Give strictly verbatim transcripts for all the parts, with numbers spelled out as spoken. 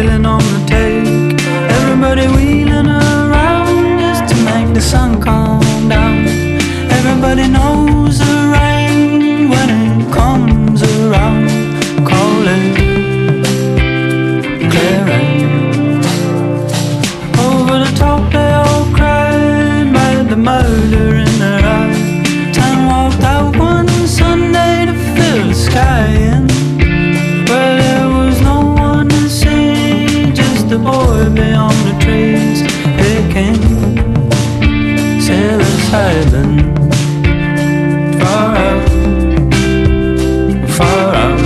sailing on the take. Everybody wheeling around just to make the sun come down. Everybody knows the rain when it comes around. Call it clear rain. Over the top they all cried by the murder in their eyes. Time walked out one Sunday to fill the sky in. Well, there was no one to see, just the boy beyond the trees picking sailors island. Far out, far out,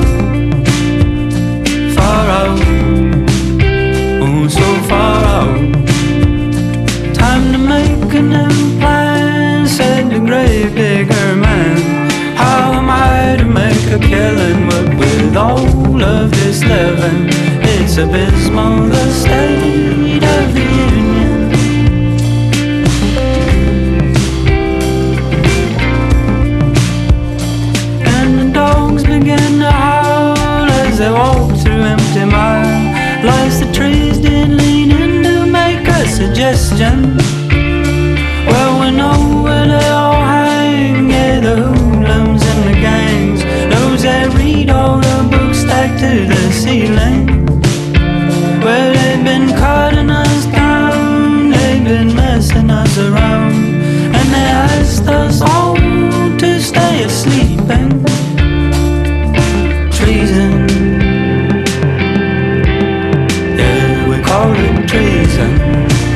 far out, oh so far out. Time to make a new plan, said the grave digger man. How am I to make a killing? What with all of this living? It's abysmal, the state of the union. And the dogs begin to howl as they walk through empty mile. Lies the trees did lean in to make a suggestion. Well, we know where they all hang, yeah, the hoodlums and the gangs. Those that read all the books stacked to the ceiling. Well, they've been cutting us down, they've been messing us around, and they asked us all to stay asleep and treason. Yeah, we call it treason.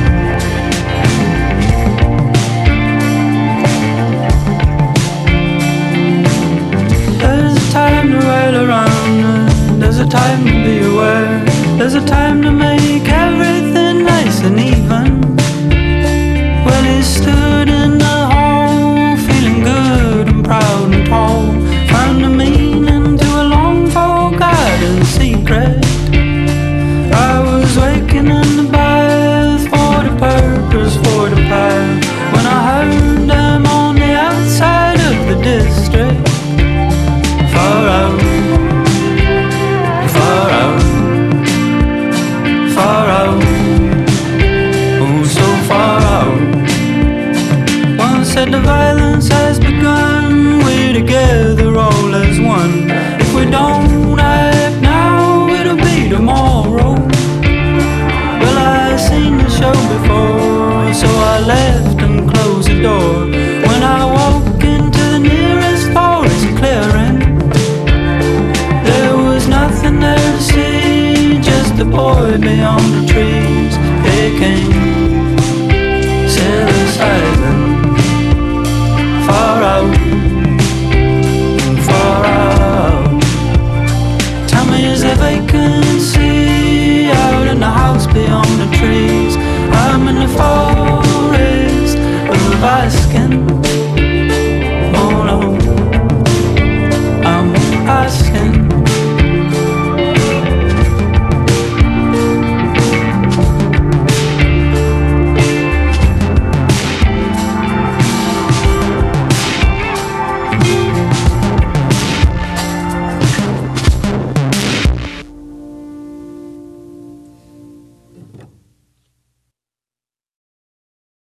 There's a time to be aware. There's a time to make everything nice and even. Well, he stood in the hall, feeling good and proud and tall. Found a meaning to a long forgotten secret. I was waking in the bath for the purpose, for the path, when I heard them on the outside of the district. Far out, far out, far out, oh so far out. One said the violence has begun, we're together all as one. If we don't act now, it'll be tomorrow. Well, I seen the show before, so I left and closed the door. When I walk into the nearest forest clearing, there was nothing there to see, just the boy beyond the trees.